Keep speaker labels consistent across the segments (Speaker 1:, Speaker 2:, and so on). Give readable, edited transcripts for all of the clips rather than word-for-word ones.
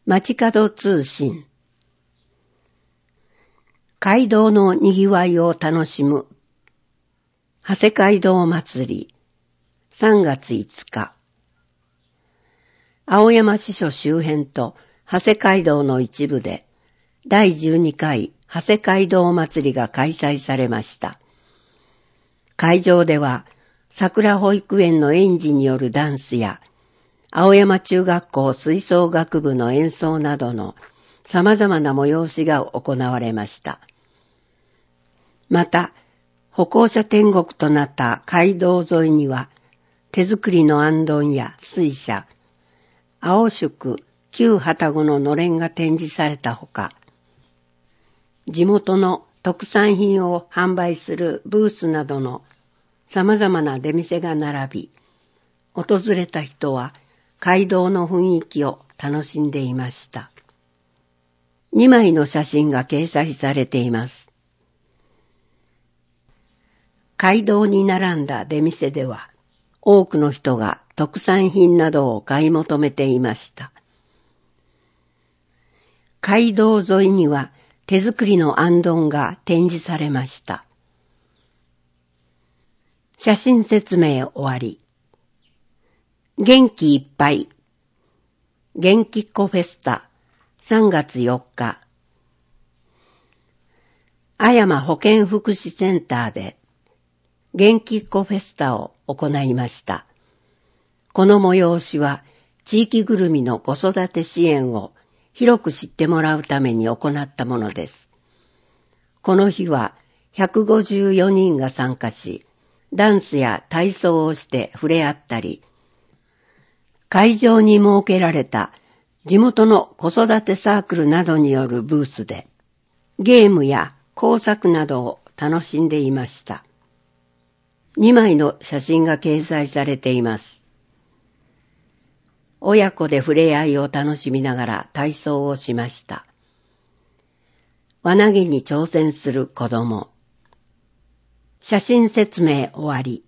Speaker 1: 街角通信。街道のにぎわいを楽しむ長谷街道祭り3月5日。青山支所周辺と長谷街道の一部で第12回長谷街道祭りが開催されました。会場では桜保育園の園児によるダンスや青山中学校吹奏楽部の演奏などの様々な催しが行われました。また、歩行者天国となった街道沿いには、手作りの行灯や水車、青宿、旧旅籠ののれんが展示されたほか、地元の特産品を販売するブースなどの様々な出店が並び、訪れた人は街道の雰囲気を楽しんでいました。2枚の写真が掲載されています。街道に並んだ出店では、多くの人が特産品などを買い求めていました。街道沿いには手作りの行燈が展示されました。写真説明終わり。元気いっぱい。元気っ子フェスタ3月4日。青山保健福祉センターで元気っ子フェスタを行いました。この催しは地域ぐるみの子育て支援を広く知ってもらうために行ったものです。この日は154人が参加し、ダンスや体操をして触れ合ったり、会場に設けられた地元の子育てサークルなどによるブースで、ゲームや工作などを楽しんでいました。2枚の写真が掲載されています。親子で触れ合いを楽しみながら体操をしました。輪投げに挑戦する子供。写真説明終わり。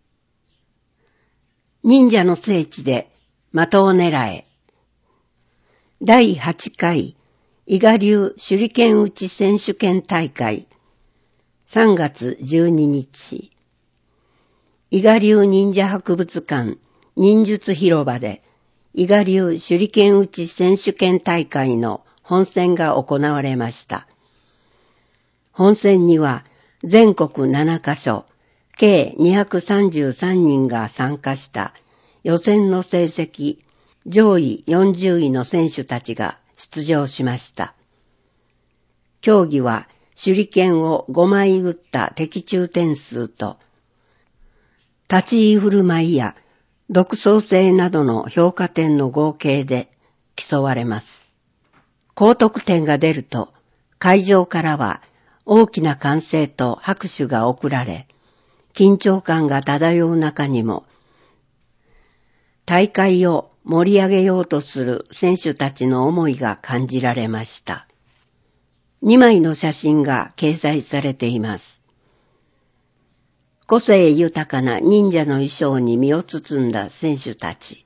Speaker 1: 忍者の聖地で的を狙え。第8回伊賀流手裏剣打ち選手権大会3月12日。伊賀流忍者博物館忍術広場で伊賀流手裏剣打ち選手権大会の本選が行われました。本選には全国7カ所、計233人が参加した予選の成績上位40位の選手たちが出場しました。競技は手裏剣を5枚打った的中点数と、立ち居振る舞いや独創性などの評価点の合計で競われます。高得点が出ると、会場からは大きな歓声と拍手が送られ、緊張感が漂う中にも、大会を盛り上げようとする選手たちの思いが感じられました。2枚の写真が掲載されています。個性豊かな忍者の衣装に身を包んだ選手たち。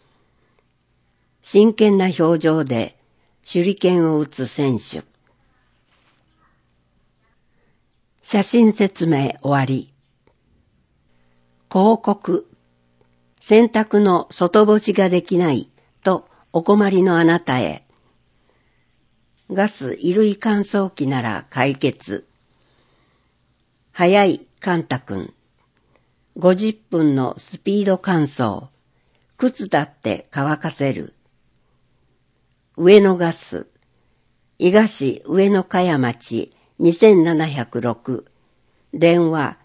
Speaker 1: 真剣な表情で手裏剣を打つ選手。写真説明終わり。広告。洗濯の外干しができないとお困りのあなたへ。ガス衣類乾燥機なら解決。早いカンタ君。50分のスピード乾燥。靴だって乾かせる。上野ガス。伊賀市上野茅町2706。電話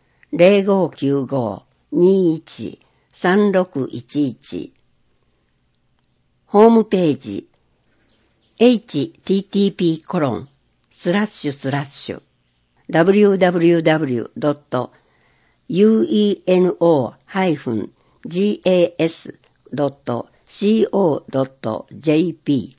Speaker 1: 0595-21-3611。ホームページhttp://www.ueno-gas.co.jp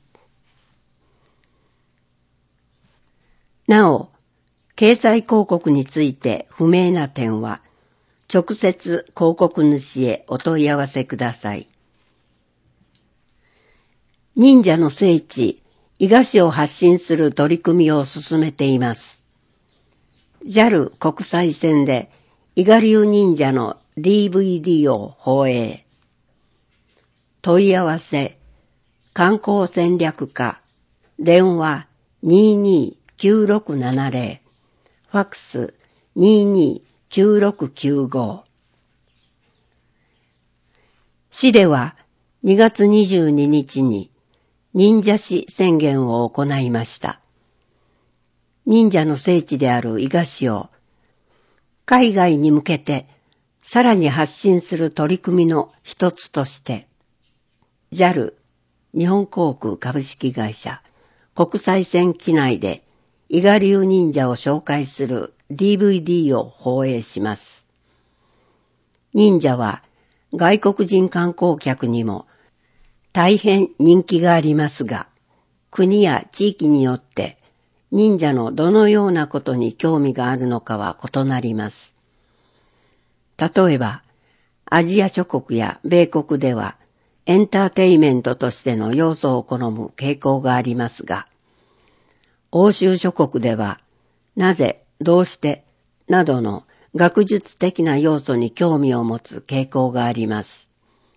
Speaker 1: なお、掲載広告について不明な点は、直接広告主へお問い合わせください。 忍者の聖地、伊賀市を発信する取り組みを進めています。JAL 国際線で伊賀流忍者の DVD を放映。問い合わせ、観光戦略課、電話229670、ファックス229695。市では2月22日に忍者市宣言を行いました。忍者の聖地である伊賀市を海外に向けてさらに発信する取り組みの一つとして、JAL 日本航空株式会社国際線機内で伊賀流忍者を紹介する DVD を放映します。忍者は外国人観光客にも大変人気がありますが、国や地域によって忍者のどのようなことに興味があるのかは異なります。例えば、アジア諸国や米国ではエンターテイメントとしての要素を好む傾向がありますが、欧州諸国ではなぜ、どうして、などの学術的な要素に興味を持つ傾向があります。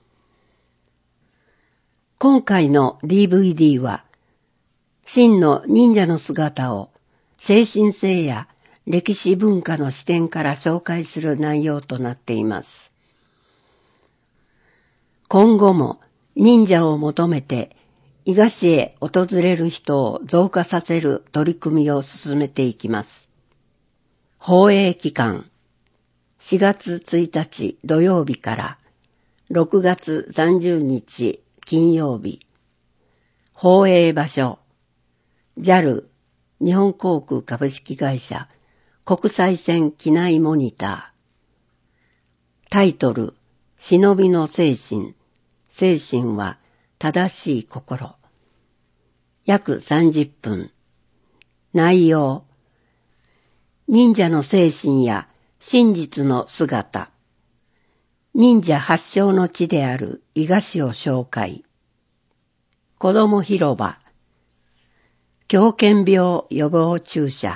Speaker 1: 今回の DVD は、真の忍者の姿を精神性や歴史文化の視点から紹介する内容となっています。今後も忍者を求めて伊賀市へ訪れる人を増加させる取り組みを進めていきます。放映期間、4月1日土曜日から6月30日金曜日。放映場所、JAL 日本航空株式会社国際線機内モニター。タイトル、忍びの精神。精神は正しい心。約30分。内容、忍者の精神や真実の姿。忍者発祥の地である伊賀市を紹介。子ども広場。狂犬病予防注射。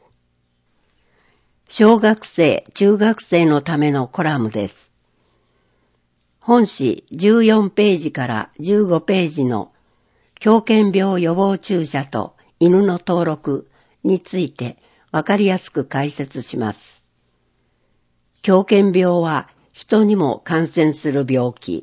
Speaker 1: 小学生、中学生のためのコラムです。本誌14ページから15ページの狂犬病予防注射と犬の登録についてわかりやすく解説します。狂犬病は人にも感染する病気。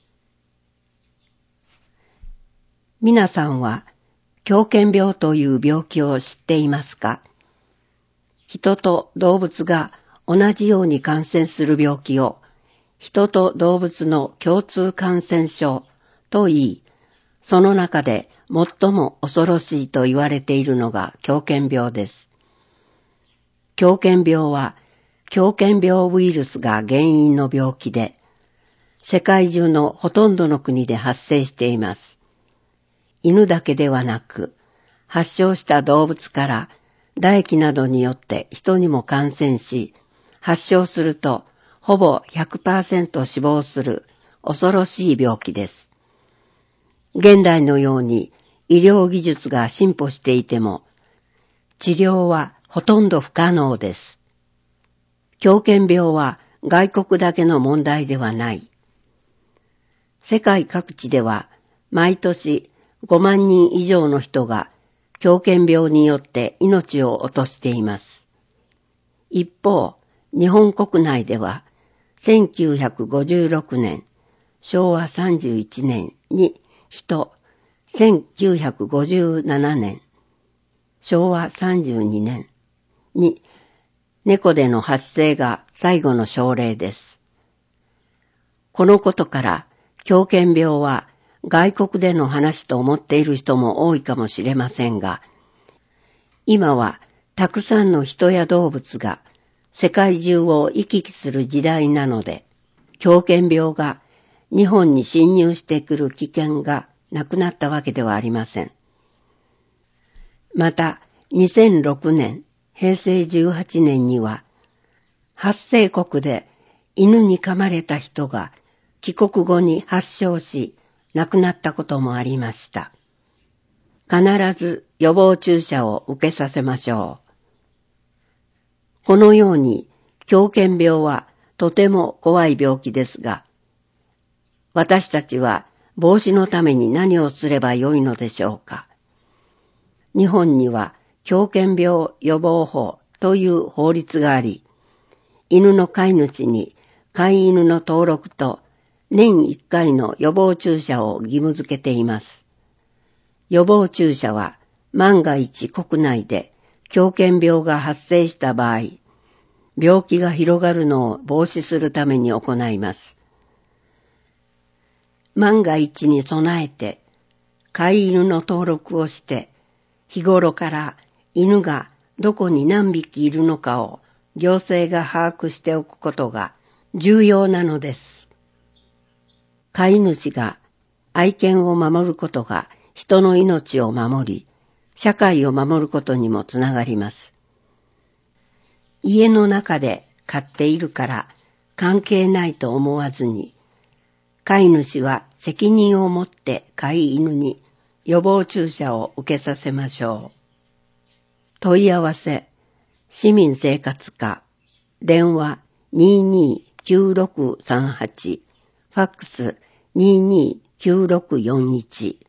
Speaker 1: 皆さんは狂犬病という病気を知っていますか？人と動物が同じように感染する病気を人と動物の共通感染症と言い、その中で最も恐ろしいと言われているのが狂犬病です。狂犬病は狂犬病ウイルスが原因の病気で、世界中のほとんどの国で発生しています。犬だけではなく、発症した動物から唾液などによって人にも感染し、発症するとほぼ 100% 死亡する恐ろしい病気です。現代のように医療技術が進歩していても、治療はほとんど不可能です。狂犬病は外国だけの問題ではない。世界各地では毎年5万人以上の人が狂犬病によって命を落としています。一方、日本国内では1956年、昭和31年に人、1957年、昭和32年に猫での発生が最後の症例です。このことから狂犬病は外国での話と思っている人も多いかもしれませんが、今はたくさんの人や動物が世界中を行き来する時代なので、狂犬病が日本に侵入してくる危険がなくなったわけではありません。また、2006年、平成18年には、発生国で犬に噛まれた人が帰国後に発症し亡くなったこともありました。必ず予防注射を受けさせましょう。このように狂犬病はとても怖い病気ですが、私たちは防止のために何をすればよいのでしょうか。日本には狂犬病予防法という法律があり、犬の飼い主に飼い犬の登録と年1回の予防注射を義務付けています。予防注射は万が一国内で狂犬病が発生した場合、病気が広がるのを防止するために行います。万が一に備えて飼い犬の登録をして、日頃から犬がどこに何匹いるのかを行政が把握しておくことが重要なのです。飼い主が愛犬を守ることが人の命を守り、社会を守ることにもつながります。家の中で飼っているから関係ないと思わずに、飼い主は責任を持って飼い犬に予防注射を受けさせましょう。問い合わせ、市民生活課、電話229638、ファックス229641